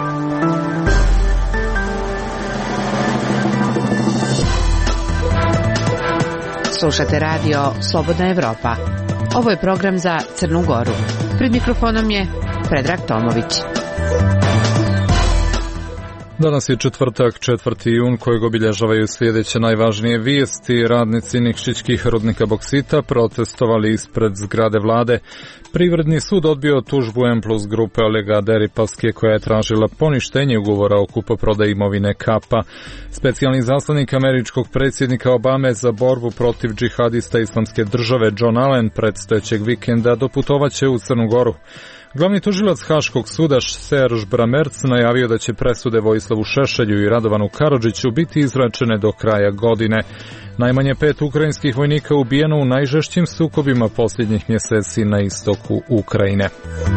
Slušate radio Slobodna Evropa. Ovo je program za Crnu Goru. Pred mikrofonom je Predrag Tomović. Danas je četvrtak, 4. jun, kojeg obilježavaju sljedeće najvažnije vijesti. Radnici Nikšićkih rudnika boksita protestovali ispred zgrade vlade. Privredni sud odbio tužbu M+ grupe Olega Deripaske koja je tražila poništenje ugovora o kupoprodaji imovine Kapa. Specijalni zaslanik američkog predsjednika Obame za borbu protiv džihadista Islamske države John Allen predstojećeg vikenda doputovaće u Crnu Goru. Glavni tužilac Haškog suda Serž Bramerc najavio da će presude Vojislavu Šešelju i Radovanu Karadžiću biti izrečene do kraja godine. Najmanje 5 ukrajinskih vojnika ubijeno u najžešćim sukobima posljednjih mjeseci na istoku Ukrajine.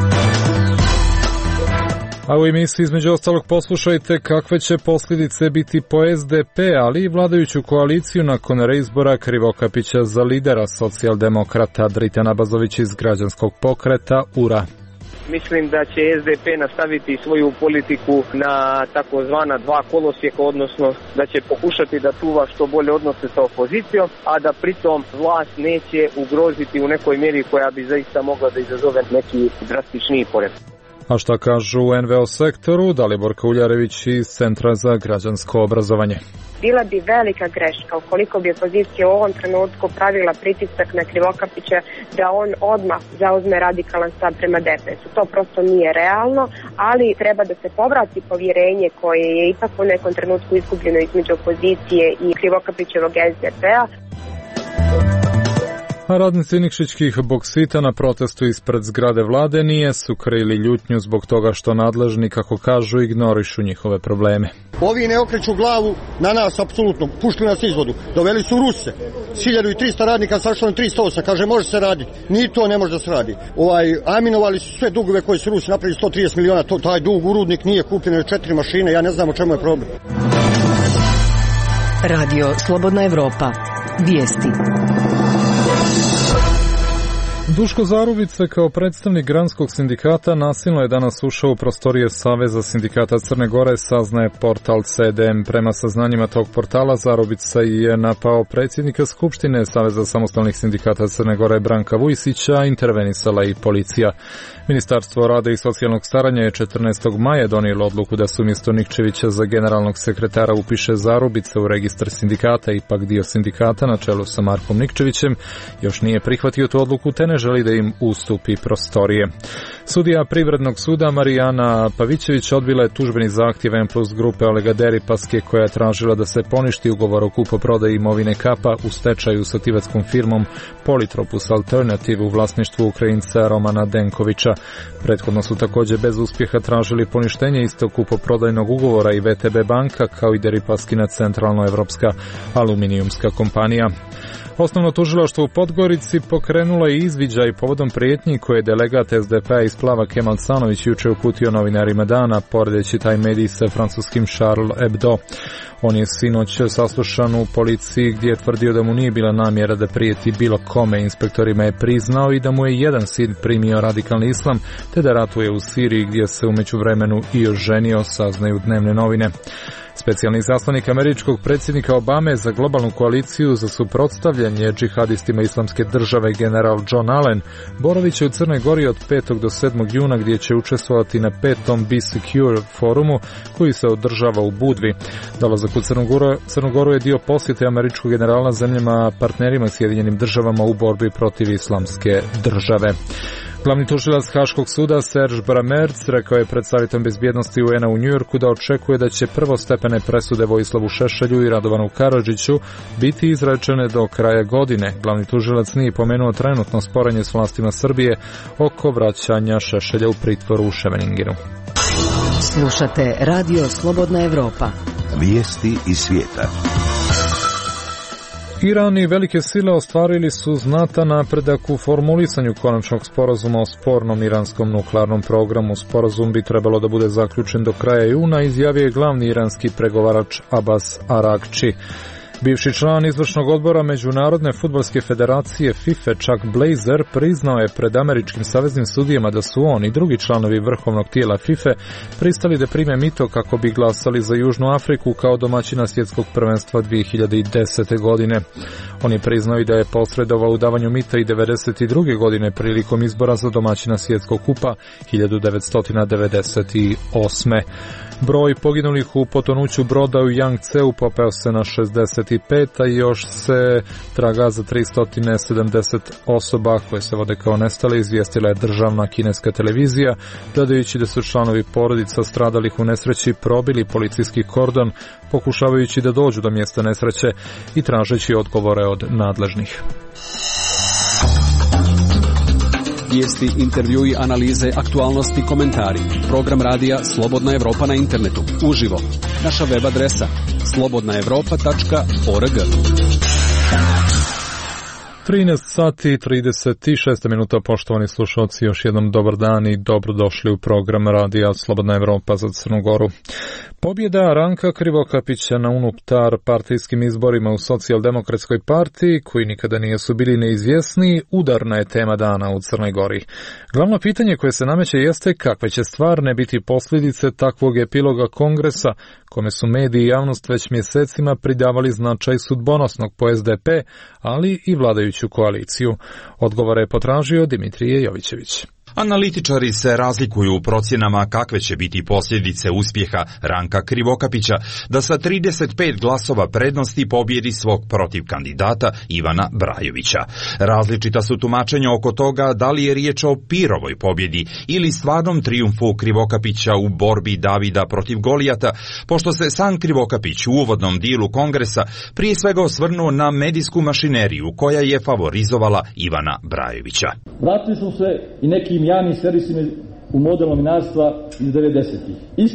A u emisiji između ostalog poslušajte kakve će posljedice biti po SDP, ali i vladajuću koaliciju nakon reizbora Krivokapića za lidera socijaldemokrata. Dritana Bazović iz građanskog pokreta URA. Mislim da će SDP nastaviti svoju politiku na takozvana dva kolosijeka, odnosno da će pokušati da čuva što bolje odnose sa opozicijom, a da pritom vlast neće ugroziti u nekoj mjeri koja bi zaista mogla da izazove neki drastičniji poredak. A šta kažu u NVO sektoru? Dalibor Kauljarević iz Centra za građansko obrazovanje. Bila bi velika greška ukoliko bi opozicija u ovom trenutku pravila pritisak na Krivokapića da on odmah zauzme radikalan stav prema DPS-u. To prosto nije realno, ali treba da se povrati povjerenje koje je ipak u nekom trenutku izgubljeno između opozicije i Krivokapićevog SDP-a. A radnici Nikšićkih boksita na protestu ispred zgrade vlade nisu krili ljutnju zbog toga što nadležni, kako kažu, ignorišu njihove probleme. Ovi ne okreću glavu na nas, apsolutno. Pušli nas izvodu. Doveli su Ruse. 1300 radnika sašlo na 308. Kaže, može se raditi. Ni to ne može da se radi. Aminovali su sve dugove koje su Rusi napravili 130 miliona. Taj dug u rudnik nije kupljen, 4 mašine. Ja ne znam o čemu je problem. Radio Slobodna Evropa. Vijesti. Duško Zarubice kao predstavnik granskog sindikata nasilno je danas ušao u prostorije Saveza sindikata Crne Gore, saznaje portal CDM. Prema saznanjima tog portala Zarubica je napao predsjednika Skupštine Saveza samostalnih sindikata Crne Gore Branka Vujsića, intervenisala i policija. Ministarstvo rada i socijalnog staranja je 14. maja donijelo odluku da se umjesto Nikčevića za generalnog sekretara upiše Zarubica u registar sindikata. Ipak dio sindikata na čelu sa Markom Nikčevićem još nije prihvatio tu odluku te ne želi da im ustupi prostorije. Sudija Privrednog suda Marijana Pavićević odbila je tužbeni zahtjev M+ grupe Olega Deripaske koja je tražila da se poništi ugovor o kupoprodaji imovine Kapa u stečaju sa tibetskom firmom Polytropus Alternative u vlasništvu Ukrajinca Romana Denkovića. Prethodno su također bez uspjeha tražili poništenje istog kupoprodajnog ugovora i VTB banka kao i Deripaskina centralnoevropska aluminijumska kompanija. Osnovno tužilaštvo u Podgorici pokrenulo je izviđaj povodom prijetnji koje je delegat SDP-a iz Splava Kemal Sanović jučer uputio novinarima dana, poredeći taj medij sa francuskim Charles Hebdo. On je sinoć saslušan u policiji gdje je tvrdio da mu nije bila namjera da prijeti bilo kome. Inspektorima je priznao i da mu je jedan sin primio radikalni islam, te da ratuje u Siriji gdje se u međuvremenu i oženio, saznaju dnevne novine. Specijalni zaslanik američkog predsjednika Obame za globalnu koaliciju za suprotstavljanje džihadistima Islamske države general John Allen boravit će u Crnoj Gori od 5. do 7. juna gdje će učestvovati na 5. Be Secure forumu koji se održava u Budvi. Dolazak u Crnu Goru je dio posjete američkog generala zemljama partnerima Sjedinjenim državama u borbi protiv Islamske države. Glavni tužilac Haškog suda Serž Bramerc rekao je pred Savjetom bezbjednosti UN-a u Njujorku da očekuje da će prvostepene presude Vojislavu Šešelju i Radovanu Karadžiću biti izrečene do kraja godine. Glavni tužilac nije pomenuo trenutno sporenje s vlastima Srbije oko vraćanja Šešelja u pritvor u Ševeningenu. Slušate Radio Slobodna Evropa. Vijesti iz svijeta. Iran i velike sile ostvarili su znatan napredak u formulisanju konačnog sporazuma o spornom iranskom nuklearnom programu. Sporazum bi trebalo da bude zaključen do kraja juna, izjavio je glavni iranski pregovarač Abbas Aragči. Bivši član izvršnog odbora Međunarodne fudbalske federacije FIFA Chuck Blazer priznao je pred američkim saveznim sudijama da su on i drugi članovi vrhovnog tijela FIFA pristali da prime mito kako bi glasali za Južnu Afriku kao domaćina svjetskog prvenstva 2010. godine. On je priznao i da je posredovao u davanju mita i 92. godine prilikom izbora za domaćina svjetskog kupa 1998. Broj poginulih u potonuću broda u Yangtzeu popeo se na 65, a još se traga za 370 osoba koje se vode kao nestale, izvijestila je državna kineska televizija, dodajući da su članovi porodica stradalih u nesreći probili policijski kordon, pokušavajući da dođu do mjesta nesreće i tražeći odgovore od nadležnih. Vijesti, intervjui, analize, aktualnosti, komentari. Program radija Slobodna Evropa na internetu. Uživo. Naša web adresa slobodnaevropa.org. 13 sati i 36 minuta, poštovani slušalci, još jednom dobar dan i dobrodošli u program radija Slobodna Evropa za Crnu Goru. Pobjeda Ranka Krivokapića na unutar partijskim izborima u Socijaldemokratskoj partiji, koji nikada nisu bili neizvjesni, udarna je tema dana u Crnoj Gori. Glavno pitanje koje se nameće jeste kakve će stvarne biti posljedice takvog epiloga kongresa, kome su mediji i javnost već mjesecima pridavali značaj sudbonosnog po SDP, ali i vladajuću koaliciju. Odgovore je potražio Dimitrije Jovićević. Analitičari se razlikuju u procjenama kakve će biti posljedice uspjeha Ranka Krivokapića da sa 35 glasova prednosti pobjedi svog protivkandidata Ivana Brajovića. Različita su tumačenja oko toga da li je riječ o Pirovoj pobjedi ili stvarnom trijumfu Krivokapića u borbi Davida protiv Golijata, pošto se sam Krivokapić u uvodnom dijelu kongresa prije svega osvrnuo na medijsku mašineriju koja je favorizovala Ivana Brajovića. Vratili smo se i nekim javnim servisima u model novinarstva iz 90-ih.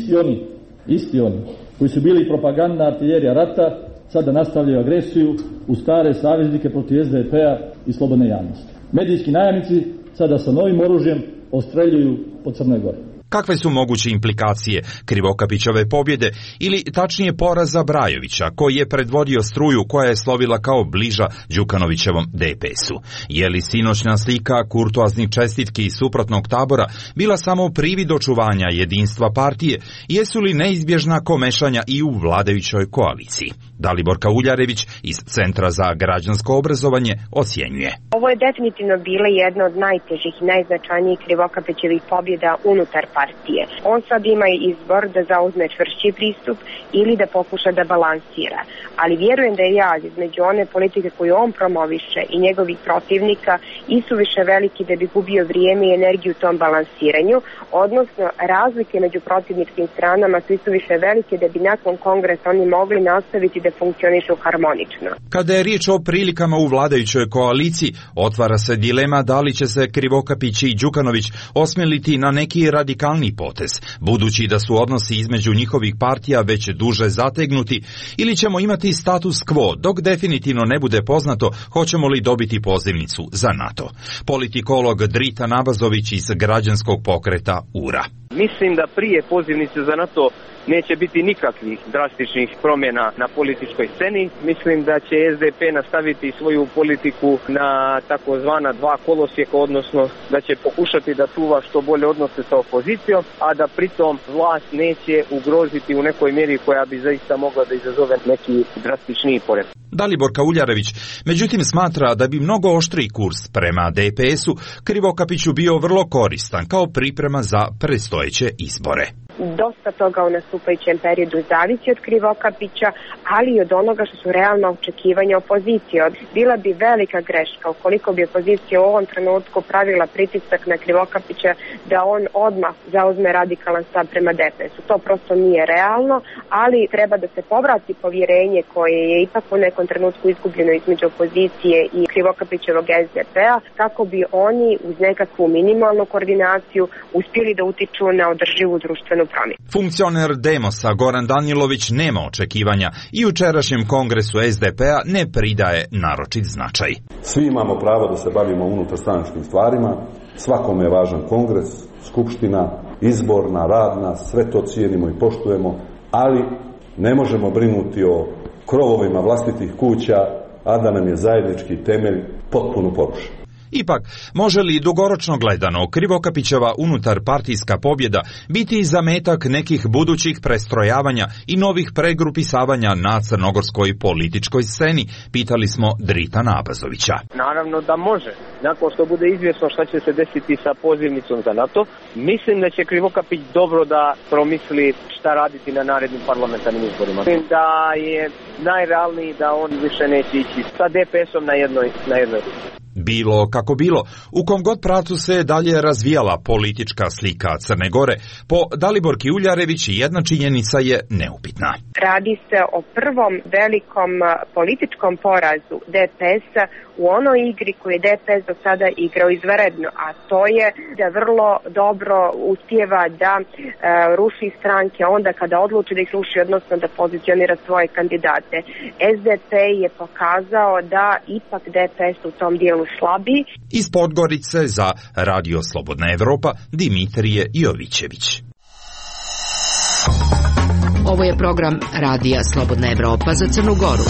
Isti oni koji su bili propagandna artiljerija rata, sada nastavljaju agresiju u stare saveznike protiv SDP-a i slobodne javnosti. Medijski najavnici sada sa novim oružjem ostreljuju po Crnoj Gori. Kakve su moguće implikacije Krivokapićove pobjede ili tačnije poraza Brajovića, koji je predvodio struju koja je slovila kao bliža Đukanovićevom DPS-u? Je li sinoćna slika kurtoaznih čestitki iz suprotnog tabora bila samo privid očuvanja jedinstva partije? Jesu li neizbježna komešanja i u vladajućoj koaliciji? Dalibor Kauljarević iz Centra za građansko obrazovanje ocjenjuje. Ovo je definitivno bila jedna od najtežih i najznačajnijih Krivokapićevih pobjeda unutar partije. On sad ima izbor da zauzme čvršći pristup ili da pokuša da balansira. Ali vjerujem da je jaz između one politike koju on promoviše i njegovih protivnika isuviše veliki da bi gubio vrijeme i energiju u tom balansiranju, odnosno razlike među protivničkim stranama su isuviše velike da bi nakon kongresa oni mogli nastaviti da funkcionišu harmonično. Kada je riječ o prilikama u vladajućoj koaliciji, otvara se dilema da li će se Krivokapić i Đukanović osmeliti na neki radikalni potez, budući da su odnosi između njihovih partija već duže zategnuti, ili ćemo imati status quo dok definitivno ne bude poznato hoćemo li dobiti pozivnicu za NATO. Politikolog Drita Nabazović iz građanskog pokreta URA. Mislim da prije pozivnice za NATO neće biti nikakvih drastičnih promjena na političkoj sceni. Mislim da će SDP nastaviti svoju politiku na takozvana dva kolosijeka, odnosno da će pokušati da čuva što bolje odnose sa opozicijom, a da pritom vlast neće ugroziti u nekoj mjeri koja bi zaista mogla da izazove neki drastičniji pored. Dalibor Kauljarević međutim smatra da bi mnogo oštriji kurs prema DPS-u Krivokapiću bio vrlo koristan kao priprema za predstojeće izbore. Dosta toga u nastupajućem periodu zavisi od Krivokapića, ali i od onoga što su realna očekivanja opozicije. Bila bi velika greška ukoliko bi opozicija u ovom trenutku pravila pritisak na Krivokapića da on odmah zauzme radikalan stav prema DPS-u. To prosto nije realno, ali treba da se povrati povjerenje koje je ipak u nekom trenutku izgubljeno između opozicije i Krivokapićevog SDP-a, kako bi oni uz nekakvu minimalnu koordinaciju uspjeli da utiču na održivu društvenu promjenu. Funkcioner Demosa Goran Danjilović nema očekivanja i jučerašnjem kongresu SDP-a ne pridaje naročit značaj. Svi imamo pravo da se bavimo unutarstranačkim stvarima, svakome je važan kongres, skupština, izborna, radna, sve to cijenimo i poštujemo, ali ne možemo brinuti o krovovima vlastitih kuća, a da nam je zajednički temelj potpuno porušen. Ipak, može li dugoročno gledano Krivokapićeva unutarpartijska pobjeda biti zametak nekih budućih prestrojavanja i novih pregrupisavanja na crnogorskoj političkoj sceni, pitali smo Drita Abazovića. Naravno da može. Nakon što bude izvjesno šta će se desiti sa pozivnicom za NATO, mislim da će Krivokapić dobro da promisli šta raditi na narednim parlamentarnim izborima. Mislim da je najrealniji da on više neće ići sa DPS-om na jednoj Bilo kako bilo, u kom god pravcu se dalje razvijala politička slika Crne Gore, po Daliborki Uljarević jedna činjenica je neupitna. Radi se o prvom velikom političkom porazu DPS-a u onoj igri koju je DPS do sada igrao izvanredno, a to je da vrlo dobro uspijeva da ruši stranke onda kada odluči da ih ruši, odnosno da pozicionira svoje kandidate. SDP je pokazao da ipak DPS u tom dijelu slabiji. Iz Podgorice za Radio Slobodna Evropa Dimitrije Jovićević. Ovo je program Radija Slobodna Evropa za Crnu Goru.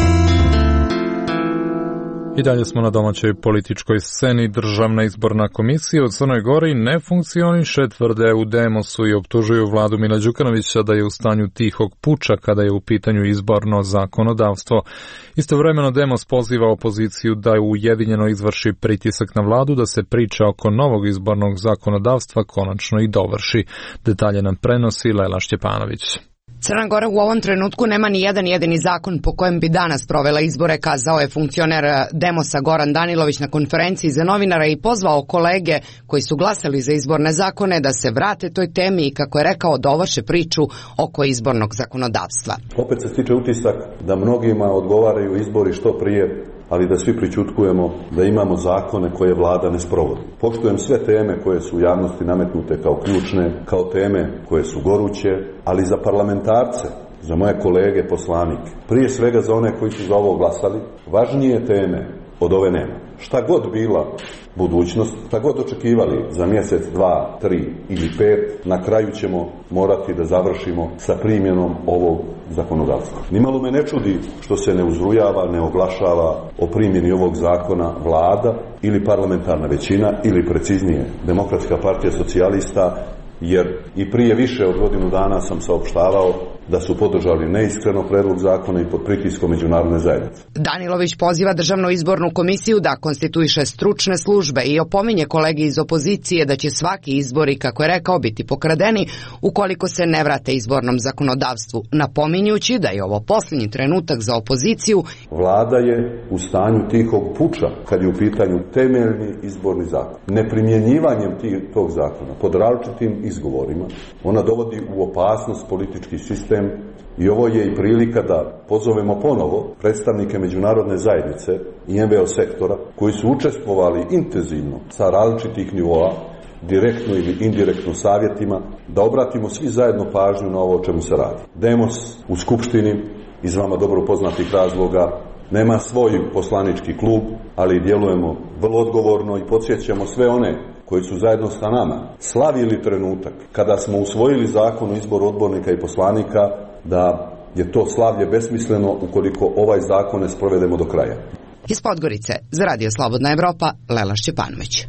I dalje smo na domaćoj političkoj sceni. Državna izborna komisija u Crnoj Gori ne funkcioniše, tvrde u Demosu i optužuju vladu Mila Đukanovića da je u stanju tihog puča kada je u pitanju izborno zakonodavstvo. Istovremeno Demos poziva opoziciju da ujedinjeno izvrši pritisak na vladu da se priča oko novog izbornog zakonodavstva konačno i dovrši. Detalje nam prenosi Lela Šćepanović. Crna Gora u ovom trenutku nema ni jedan jedini zakon po kojem bi danas provela izbore, kazao je funkcioner Demosa Goran Danilović na konferenciji za novinara i pozvao kolege koji su glasali za izborne zakone da se vrate toj temi i, kako je rekao, dovrše priču oko izbornog zakonodavstva. Opet se stiče utisak da mnogima odgovaraju izbori što prije, ali da svi pričutkujemo da imamo zakone koje vlada ne sprovodi. Poštujem sve teme koje su u javnosti nametnute kao ključne, kao teme koje su goruće, ali za parlamentarce, za moje kolege poslanike, prije svega za one koji su za ovo glasali, važnije teme od ove nema. Šta god bila budućnost, šta god očekivali za mjesec, 2, 3 ili 5, na kraju ćemo morati da završimo sa primjenom ovog zakonodavstva. Nimalo me ne čudi što se ne uzrujava, ne oglašava o primjeni ovog zakona vlada ili parlamentarna većina ili preciznije Demokratska partija socijalista, jer i prije više od godinu dana sam saopštavao da su podržali neiskreno predlog zakona i pod pritiskom međunarodne zajednice. Danilović poziva Državnu izbornu komisiju da konstituiše stručne službe i opominje kolege iz opozicije da će svaki izbori, kako je rekao, biti pokradeni ukoliko se ne vrate izbornom zakonodavstvu, napominjući da je ovo posljednji trenutak za opoziciju. Vlada je u stanju tihog puča kad je u pitanju temeljni izborni zakon. Neprimjenjivanjem tog zakona pod različitim izgovorima ona dovodi u opasnost politički sistem. I ovo je i prilika da pozovemo ponovo predstavnike međunarodne zajednice i NVO sektora koji su učestvovali intenzivno sa različitih nivoa, direktno ili indirektno savjetima, da obratimo svi zajedno pažnju na ovo o čemu se radi. Demos u Skupštini iz vama dobro poznatih razloga nema svoj poslanički klub, ali djelujemo vrlo odgovorno i podsjećamo sve one koji su zajedno sa nama slavili trenutak kada smo usvojili zakon o izboru odbornika i poslanika, da je to slavlje besmisleno ukoliko ovaj zakon ne sprovedemo do kraja. Iz Podgorice za Radio Slobodna Evropa, Lela Šćepanović.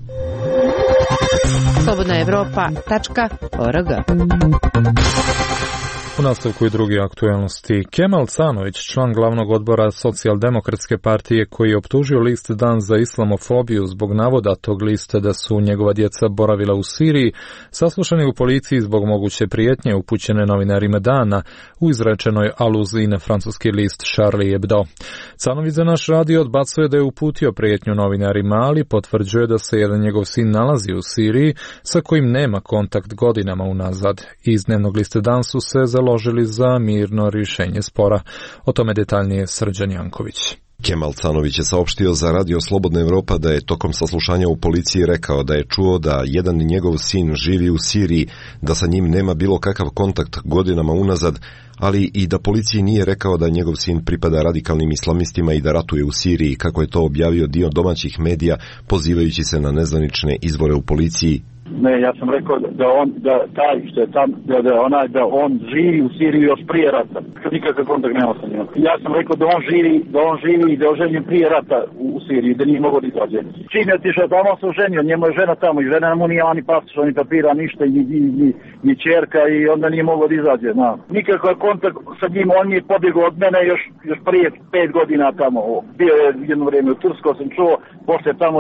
slobodnaevropa.org. U nastavku i drugi aktuelnosti. Kemal Canović, član glavnog odbora Socijaldemokratske partije, koji je optužio list Dan za islamofobiju zbog navoda tog lista da su njegova djeca boravila u Siriji, saslušan je u policiji zbog moguće prijetnje upućene novinarima Dana u izrečenoj aluziji na francuski list Charlie Hebdo. Canović za naš radio odbacuje da je uputio prijetnju novinarima, ali potvrđuje da se jedan njegov sin nalazi u Siriji sa kojim nema kontakt godinama unazad. Iz dnevnog lista Dan su se založili za mirno rješenje spora. O tome detaljnije Srđan Janković. Kemal Canović je saopštio za Radio Slobodna Evropa da je tokom saslušanja u policiji rekao da je čuo da jedan njegov sin živi u Siriji, da sa njim nema bilo kakav kontakt godinama unazad, ali i da policiji nije rekao da njegov sin pripada radikalnim islamistima i da ratuje u Siriji, kako je to objavio dio domaćih medija pozivajući se na nezvanične izvore u policiji. Ne, ja sam rekao da taj što je tam, da on živi u Siriji još prije rata. Nikakav kontakt nema sa njim. Ja sam rekao da on živi i da je oženjen prije rata u Siriji, da nije mogao da izađe. Čim je otišao tamo, on se oženio, njemu je žena tamo i žena mu nije ni pasoša, ni papira, ništa, ni ćerka i onda nije mogao da izađe. No. Nikakav kontakt sa njim, on je pobjegao od mene još prije 5 godina tamo. Bio je jedno vrijeme u Turskoj, sam čuo, poslije tamo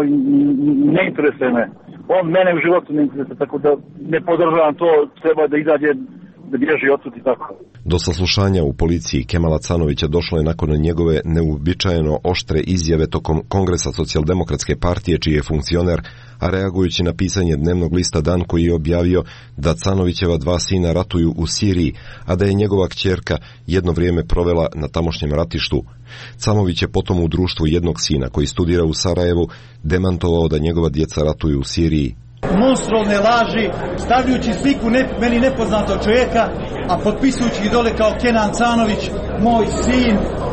ne interesuje me. On mene u životu ne interesuje, tako da ne podržavam to, treba da izađe, da bježi odsud i tako. Do saslušanja u policiji Kemala Canovića došlo je nakon njegove neuobičajeno oštre izjave tokom Kongresa Socijaldemokratske partije, čiji je funkcioner, a reagujući na pisanje dnevnog lista Dan koji je objavio da Canovićeva 2 sina ratuju u Siriji, a da je njegova kćerka jedno vrijeme provela na tamošnjem ratištu. Canović je potom u društvu jednog sina koji studira u Sarajevu demantovao da njegova djeca ratuju u Siriji. Monstruozne laži, stavljajući sliku meni nepoznatog čovjeka, a potpisujući ih dole kao Kenan Canović, moj sin,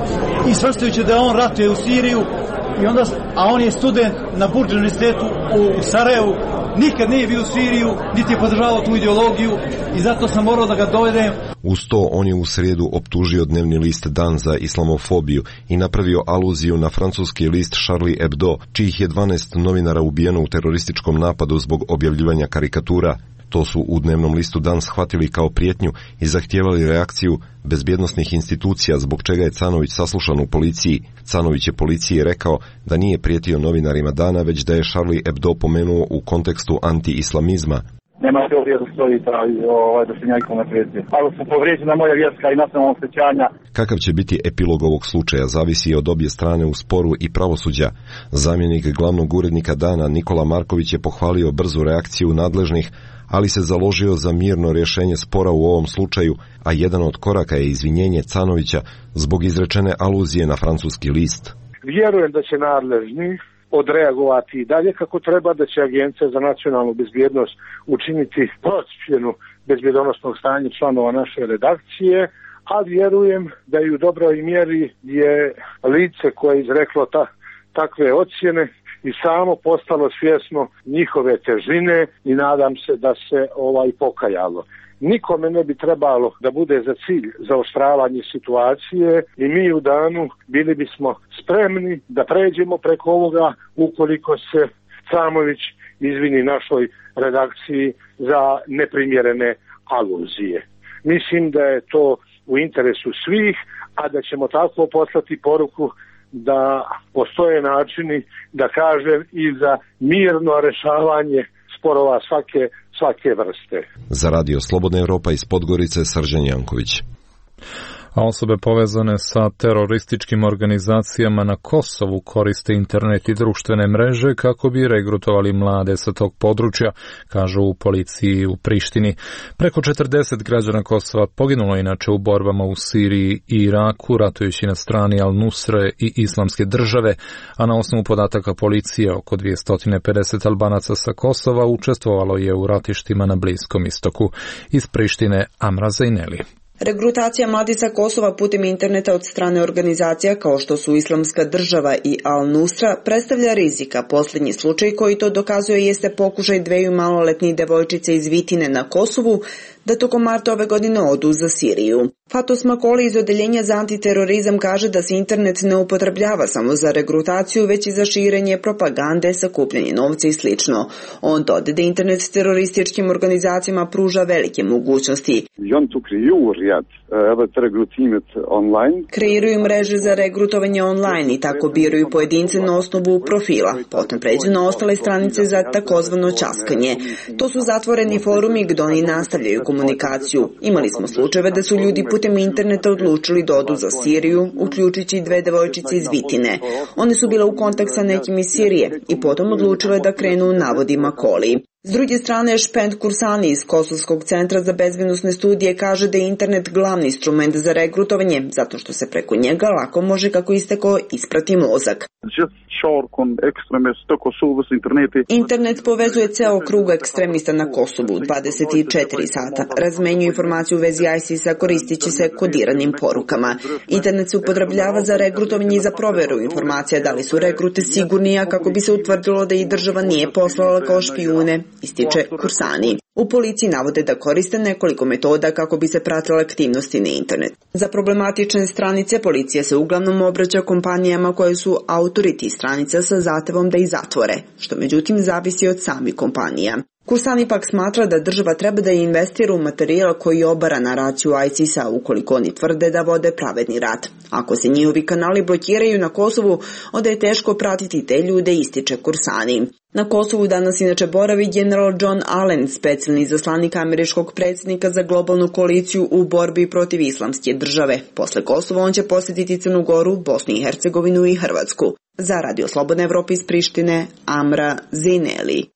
i svrstajući da on ratuje u Siriju, i onda, a on je student na Burđ univerzitetu u Sarajevu, nikad nije bio u Siriju, niti je podržavao tu ideologiju i zato sam morao da ga dovedem. Uz to on je u srijedu optužio dnevni list Dan za islamofobiju i napravio aluziju na francuski list Charlie Hebdo, čijih je 12 novinara ubijeno u terorističkom napadu zbog objavljivanja karikatura. To su u dnevnom listu Dan shvatili kao prijetnju i zahtijevali reakciju bezbjednosnih institucija, zbog čega je Canović saslušan u policiji. Canović je policiji rekao da nije prijetio novinarima Dana, već da je Charlie Hebdo pomenuo u kontekstu anti-islamizma. Nema teorije da stoji da se njajkome prijeti. Ali su povrijeđena moja vjerska i nacionalna osjećanja. Kakav će biti epilog ovog slučaja zavisi od obje strane u sporu i pravosuđa. Zamjenik glavnog urednika Dana Nikola Marković je pohvalio brzu reakciju nadležnih, ali se založio za mirno rješenje spora u ovom slučaju, a jedan od koraka je izvinjenje Canovića zbog izrečene aluzije na francuski list. Vjerujem da će nadležni odreagovati i dalje kako treba, da će Agencija za nacionalnu bezbjednost učiniti procjenu bezbjednosnog stanja članova naše redakcije, a vjerujem da i u dobroj mjeri je lice koje je izreklo takve ocjene i samo postalo svjesno njihove težine i nadam se da se pokajalo. Nikome ne bi trebalo da bude za cilj zaoštravanje situacije i mi u Danu bili bismo spremni da pređemo preko ovoga ukoliko se Camović izvini našoj redakciji za neprimjerene aluzije. Mislim da je to u interesu svih, a da ćemo tako poslati poruku da postoje načini, da kažem, i za mirno rješavanje sporova svake vrste. Za Radio Slobodna Evropa iz Podgorice, Srđan Janković. A osobe povezane sa terorističkim organizacijama na Kosovu koriste internet i društvene mreže kako bi regrutovali mlade sa tog područja, kažu u policiji u Prištini. Preko 40 građana Kosova poginulo inače u borbama u Siriji i Iraku, ratujući na strani Al-Nusre i Islamske države, a na osnovu podataka policije oko 250 Albanaca sa Kosova učestvovalo je u ratištima na Bliskom istoku. Iz Prištine Amra Zajneli. Regrutacija mladica Kosova putem interneta od strane organizacija kao što su Islamska država i Al-Nusra predstavlja rizika. Posljednji slučaj koji to dokazuje jeste pokušaj 2 maloletnih devojčice iz Vitine na Kosovu da tokom marta ove godine odu za Siriju. Fatos Makoli iz Odeljenja za antiterorizam kaže da se internet ne upotrebljava samo za regrutaciju, već i za širenje propagande, sakupljanje novca i sl. On dodaje da internet terorističkim organizacijama pruža velike mogućnosti. Kreiraju mreže za regrutovanje online i tako biraju pojedince na osnovu profila. Potom pređu na ostale stranice za takozvano ćaskanje. To su zatvoreni forumi gdje oni nastavljaju komunikaciju. Imali smo slučajeve da su ljudi putem interneta odlučili da odu za Siriju, uključujući 2 devojčice iz Vitine. One su bile u kontakt sa nekim iz Sirije i potom odlučile da krenu, navodi Makoli. S druge strane, Špend Kursani iz Kosovskog centra za bezbednosne studije kaže da je internet glavni instrument za regrutovanje, zato što se preko njega lako može, kako istekao, isprati mozak. Internet povezuje ceo krug ekstremista na Kosovu 24 sata. Razmenjuju informaciju u vezi ISIS-a koristeći se kodiranim porukama. Internet se upotrebljava za regrutovanje i za proveru informacija da li su regrute sigurni, a kako bi se utvrdilo da ih država nije poslala kao špijune ističe Kursani. U policiji navode da koriste nekoliko metoda kako bi se pratile aktivnosti na internet. Za problematične stranice policija se uglavnom obraća kompanijama koje su autori tih stranica sa zahtevom da ih zatvore, što međutim zavisi od samih kompanija. Kursani pak smatra da država treba da investira u materijal koji obara naraciju ISIS-a ukoliko oni tvrde da vode pravedni rat. Ako se njihovi kanali blokiraju na Kosovu, onda je teško pratiti te ljude, ističe Kursani. Na Kosovu danas inače boravi general John Allen, specijalni izaslanik američkog predsjednika za globalnu koaliciju u borbi protiv islamske države. Posle Kosova on će posjetiti Crnu Goru, Bosnu i Hercegovinu i Hrvatsku. Za Radio Slobodna Evropa iz Prištine, Amra Zineli.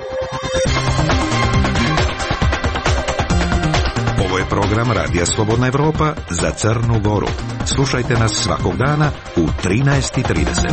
Ovo je program Radija Slobodna Evropa za Crnu Goru. Slušajte nas svakog dana u 13:30.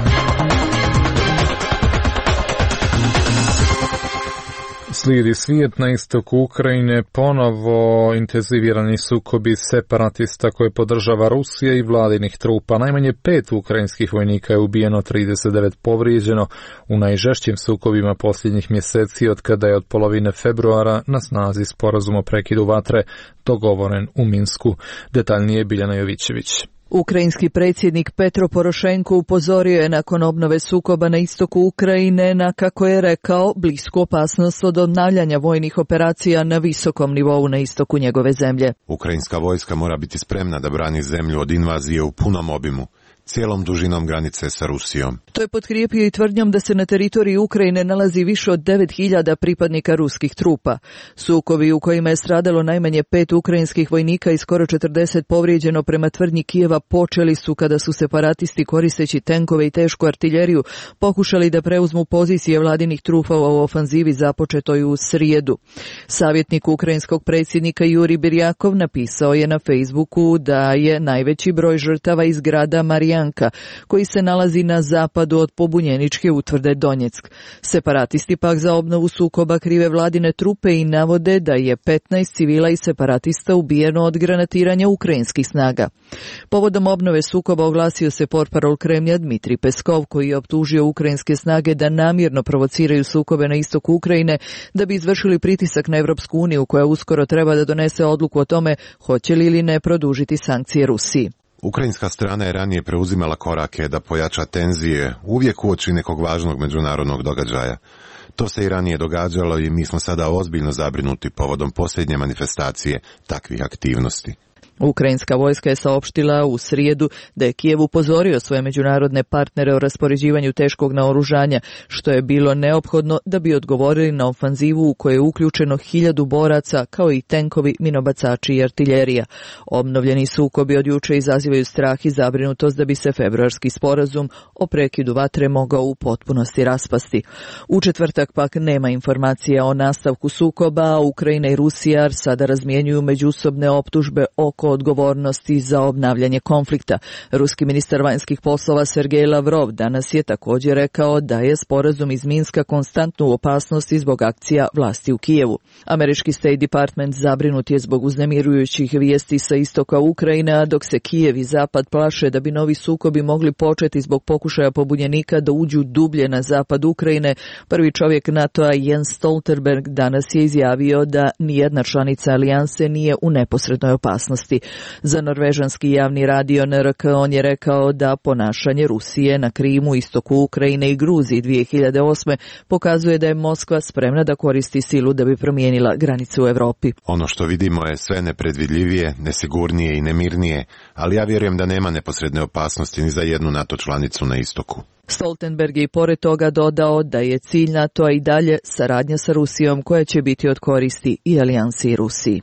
Slijedi svijet. Na istoku Ukrajine ponovo intenzivirani sukobi separatista koje podržava Rusija i vladinih trupa. Najmanje 5 ukrajinskih vojnika je ubijeno, 39 povrijeđeno u najžešćim sukobima posljednjih mjeseci od kada je od polovine februara na snazi sporazum o prekidu vatre dogovoren u Minsku. Detaljnije Biljana Jovićević. Ukrajinski predsjednik Petro Porošenko upozorio je nakon obnove sukoba na istoku Ukrajine na, kako je rekao, blisku opasnost od obnavljanja vojnih operacija na visokom nivou na istoku njegove zemlje. Ukrajinska vojska mora biti spremna da brani zemlju od invazije u punom obimu, cijelom dužinom granice sa Rusijom. To je potkrijepio i tvrdnjom da se na teritoriji Ukrajine nalazi više od 9.000 pripadnika ruskih trupa. Sukovi u kojima je stradalo najmanje 5 ukrajinskih vojnika i skoro 40 povrijeđeno prema tvrdnji Kijeva počeli su kada su separatisti koristeći tenkove i tešku artiljeriju pokušali da preuzmu pozicije vladinih trupa u ofanzivi započetoj u srijedu. Savjetnik ukrajinskog predsjednika Juri Birjakov napisao je na Facebooku da je najveći broj žrtava iz grada Marijanka, koji se nalazi na zapadu od pobunjeničke utvrde Donjeck. Separatisti pak za obnovu sukoba krive vladine trupe i navode da je 15 civila i separatista ubijeno od granatiranja ukrajinskih snaga. Povodom obnove sukoba oglasio se portparol Kremlja Dmitrij Peskov, koji je optužio ukrajinske snage da namjerno provociraju sukobe na istoku Ukrajine da bi izvršili pritisak na Europsku uniju, koja uskoro treba da donese odluku o tome hoće li ili ne produžiti sankcije Rusiji. Ukrajinska strana je ranije preuzimala korake da pojača tenzije uvijek uoči nekog važnog međunarodnog događaja. To se i ranije događalo i mi smo sada ozbiljno zabrinuti povodom posljednje manifestacije takvih aktivnosti. Ukrajinska vojska je saopštila u srijedu da je Kijev upozorio svoje međunarodne partnere o raspoređivanju teškog naoružanja, što je bilo neophodno da bi odgovorili na ofanzivu u kojoj je uključeno 1000 boraca, kao i tenkovi, minobacači i artiljerija. Obnovljeni sukobi od juče izazivaju strah i zabrinutost da bi se februarski sporazum o prekidu vatre mogao u potpunosti raspasti. U četvrtak pak nema informacija o nastavku sukoba, a Ukrajina i Rusija sada razmjenjuju međusobne optužbe oko odgovornosti za obnavljanje konflikta. Ruski ministar vanjskih poslova Sergej Lavrov danas je također rekao da je sporazum iz Minska konstantno u opasnosti zbog akcija vlasti u Kijevu. Američki State Department zabrinut je zbog uznemirujućih vijesti sa istoka Ukrajine, dok se Kijev i Zapad plaše da bi novi sukobi mogli početi zbog pokušaja pobunjenika da uđu dublje na zapad Ukrajine. Prvi čovjek NATO-a Jens Stoltenberg danas je izjavio da nijedna članica alijanse nije u neposrednoj opasnosti. Za norvežanski javni radio NRK on je rekao da ponašanje Rusije na Krimu, istoku Ukrajine i Gruziji 2008. pokazuje da je Moskva spremna da koristi silu da bi promijenila granice u Europi. Ono što vidimo je sve nepredvidljivije, nesigurnije i nemirnije, ali ja vjerujem da nema neposredne opasnosti ni za jednu NATO članicu na istoku. Stoltenberg je i pored toga dodao da je cilj NATO-a i dalje saradnja sa Rusijom, koja će biti od koristi i alijansi i Rusiji.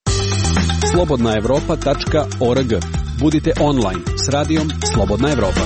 slobodnaevropa.org. Budite online s radijom Slobodna Evropa.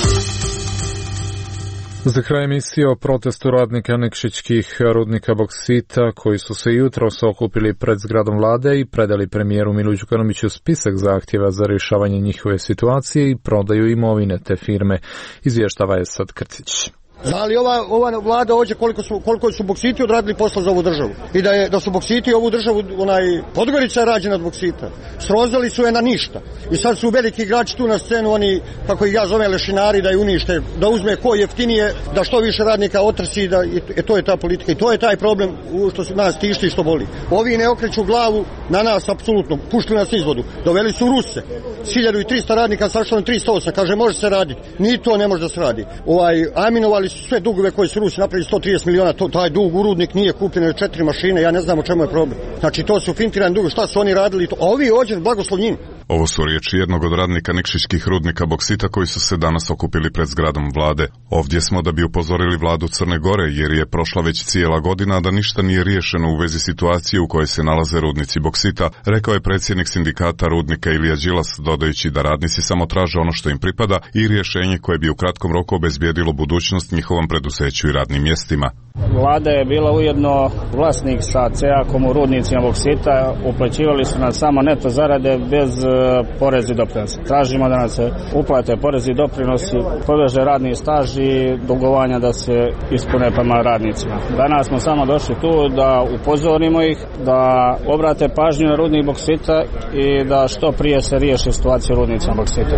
Za kraj emisije o protestu radnika Nikšićkih rudnika boksita, koji su se jutros okupili pred zgradom vlade i predali premijeru Milu Đukanoviću spisak zahtjeva za rješavanje njihove situacije i prodaju imovine te firme, izvještava Esad Krcić. Zna li ova vlada ovdje koliko su boksiti odradili posla za ovu državu? I da su boksiti ovu državu, Podgorica je rađena od boksita. Srozali su je na ništa. I sad su veliki igrači tu na scenu, oni, kako ih ja zovem, lešinari, da je unište, da uzme ko jeftinije, da što više radnika otrsi, to je ta politika. I to je taj problem što se nas tišti i što boli. Ovi ne okreću glavu na nas, apsolutno. Puštili nas izvodu. Doveli su Ruse. 1300 radnika, sašlo na 308. Kaže, može se raditi. Ni to ne može da se radi. Aminovali su sve dugove koje su Rusi napravili, 130 miliona. Taj dug u rudnik nije kupljen, 4 mašine. Ja ne znam o čemu je problem. Znači, to su fintirani dugovi. Šta su oni radili? A ovi ođer, blagoslov njim. Ovo su riječi jednog od radnika nikšićkih rudnika boksita koji su se danas okupili pred zgradom vlade. Ovdje smo da bi upozorili vladu Crne Gore, jer je prošla već cijela godina, da ništa nije riješeno u vezi situacije u kojoj se nalaze rudnici boksita, rekao je predsjednik sindikata rudnika Ilija Đilas, dodajući da radnici samo traže ono što im pripada i rješenje koje bi u kratkom roku obezbijedilo budućnost njihovom preduzeću i radnim mjestima. Vlada je bila ujedno vlasnik sa CEAK-om u rudnicima boksita, uplaćivali su nas samo neto zarade bez porezi i doprinosa. Tražimo da nas se uplate porezi i doprinosi, poveže radni staž i dugovanja da se ispune prema radnicima. Danas smo samo došli tu da upozorimo ih, da obrate pažnju na rudnik boksita i da što prije se riješi situacija u rudnicima boksita.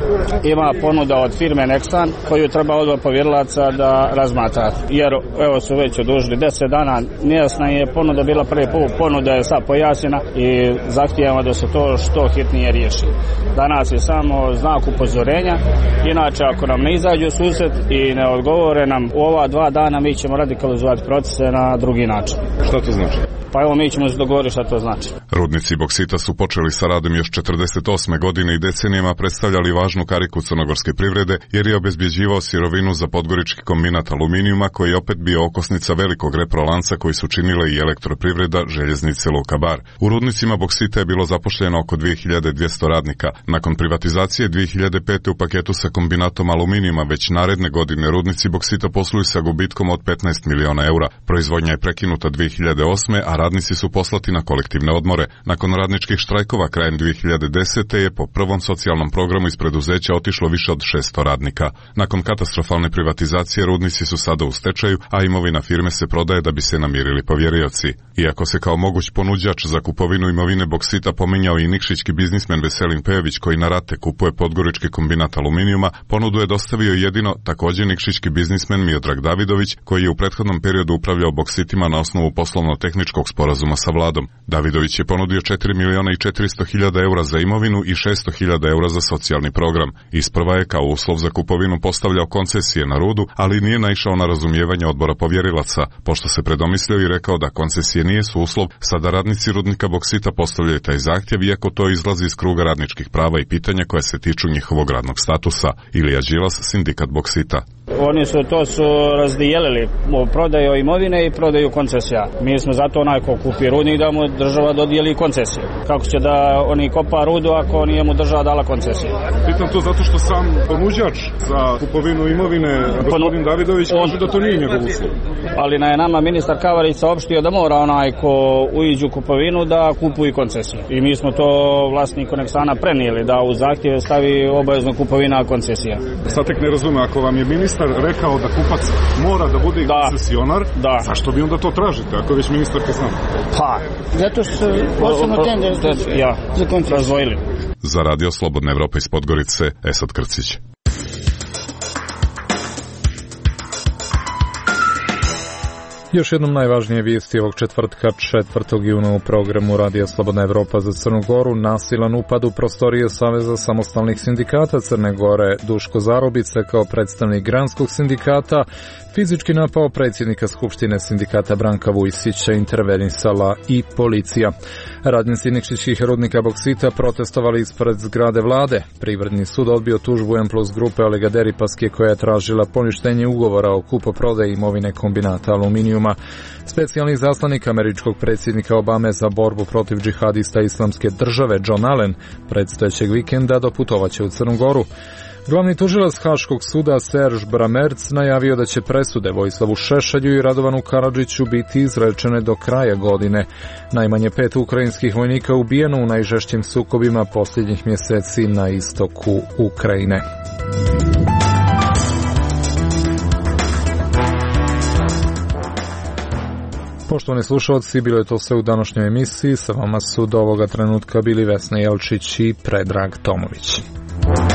Ima ponuda od firme Nextan koju treba od povjerilaca da razmatra, jer evo su već odužili 10 dana, nejasna je ponuda bila prvi put, ponuda je sad pojasnjena i zahtijevamo da se to što hitnije riješi. Danas je samo znak upozorenja, inače ako nam ne izađu susret i ne odgovore nam u ova 2 dana, mi ćemo radikalizovati procese na drugi način. Što to znači? Pa evo mi ćemo se dogovoriti šta to znači. Rudnici boksita su počeli sa radom još 48. godine i decenijama predstavljali važnu kariku crnogorske privrede, jer je obezbjeđivao sirovinu za podgorički kombinat aluminijuma, koji je opet bio okosnica velikog reprolanca koji su činile i elektroprivreda, željeznice, Luka Bar. U rudnicima boksita je bilo zaposleno oko 2200 radnika. Nakon privatizacije 2005. u paketu sa kombinatom aluminijuma već naredne godine rudnici boksita posluju sa gubitkom od 15 miliona eura. Proizvodnja je prekinuta 2008. a radnici su poslati na kolektivne odmore. Nakon radničkih štrajkova krajem 2010. je po prvom socijalnom programu iz preduzeća otišlo više od 600 radnika. Nakon katastrofalne privatizacije rudnici su sada u stečaju, a imovina firme se prodaje da bi se namirili povjerioci. Iako se kao moguć ponuđač za kupovinu imovine boksita pominjao i nikšićki biznismen Veselin Pejović, koji na rate kupuje podgorički kombinat aluminijuma, ponudu je dostavio jedino također nikšićki biznismen Miodrag Davidović, koji je u prethodnom periodu upravljao boksitima na osnovu poslovno-tehničkog sporazuma sa vladom. Davidović je ponudio 4 miliona i 400 hiljada eura za imovinu i 600 hiljada eura za socijalni program. Isprva je kao uslov za kupovinu postavljao koncesije na rudu, ali nije naišao na razumijevanje odbora povjerilaca. Pošto se predomislio i rekao da koncesije nije su uslov, sada radnici rudnika boksita postavljaju taj zahtjev, iako to izlazi iz kruga radničkih prava i pitanja koja se tiču njihovog radnog statusa. Ilija Đilas, sindikat boksita. Oni su razdijelili prodaju imovine i prodaju koncesija. Mi smo zato onaj ko kupi rudnik da mu država dodijeli koncesiju. Kako će da oni kopa rudu ako nije mu država dala koncesiju? Pitam to zato što sam ponuđač za kupovinu imovine, gospodin Davidović, kaže da to nije njegov uslov. Ali je nama ministar Kavarić saopštio da mora onaj ko uđe u kupovinu da kupuje koncesiju. I mi smo to vlasniku Nextana prenijeli, da u zahtjeve stavi obavezno kupovina koncesija. Sad tek ne razume, ako vam je ministar rekao da kupac mora da bude koncesionar, zašto bi onda to tražite, ako je već ministar to znam? Pa, zato što se posebno tender za koncesiju. Za Radio Slobodna Evropa iz Podgorice, Esad Krcić. Još jednom najvažnije vijesti ovog četvrtka 4. juna u programu Radija Slobodna Evropa za Crnu Goru. Nasilan upad u prostorije Saveza samostalnih sindikata Crne Gore. Duško Zarubice kao predstavnik granskog sindikata fizički napao predsjednika Skupštine sindikata Branka Vujsića, intervenisala i policija. Radnici nikšićkih rudnika boksita protestovali ispred zgrade vlade. Privredni sud odbio tužbu M+ grupe Olega Deripaske koja je tražila poništenje ugovora o kupoprodaji imovine kombinata aluminijuma. Specijalni zaslanik američkog predsjednika Obame za borbu protiv džihadista Islamske države John Allen predstojećeg vikenda doputovaće u Crnu Goru. Glavni tužilac Haškog suda Serž Bramerc najavio da će presude Vojislavu Šešelju i Radovanu Karadžiću biti izrečene do kraja godine. Najmanje 5 ukrajinskih vojnika ubijeno u najžešćim sukobima posljednjih mjeseci na istoku Ukrajine. Poštovani slušalci, bilo je to sve u današnjoj emisiji. Sa vama su do ovoga trenutka bili Vesna Jelčić i Predrag Tomović.